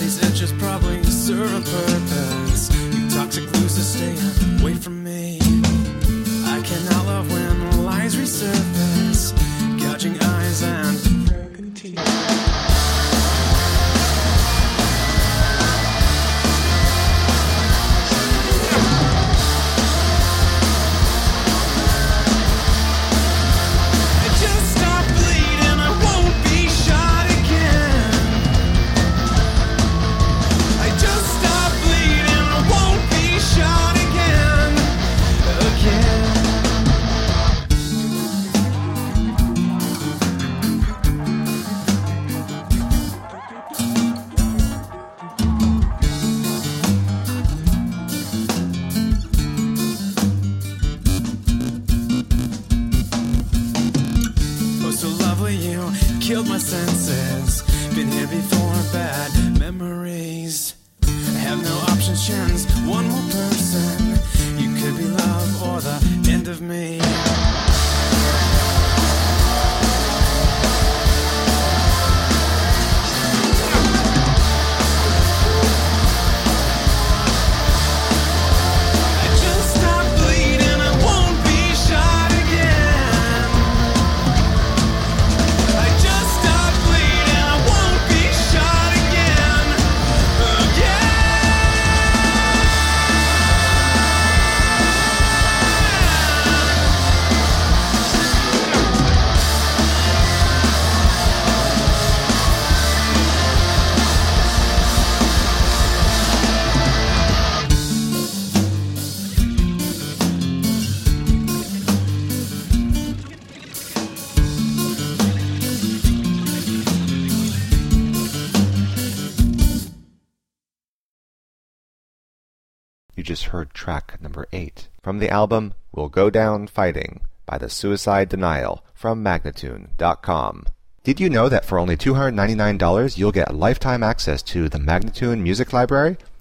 These itches probably serve a purpose. You toxic losers, stay away from me. I cannot love when lies resurface, gouging eyes and broken teeth. Killed my senses, been here before, bad memories. I have no options, chance, one more person. You could be love or the end of me. You just heard track number 8 from the album We'll Go Down Fighting by the Suicide Denial from Magnatune.com. Did you know that for only $299 you'll get lifetime access to the Magnatune Music Library?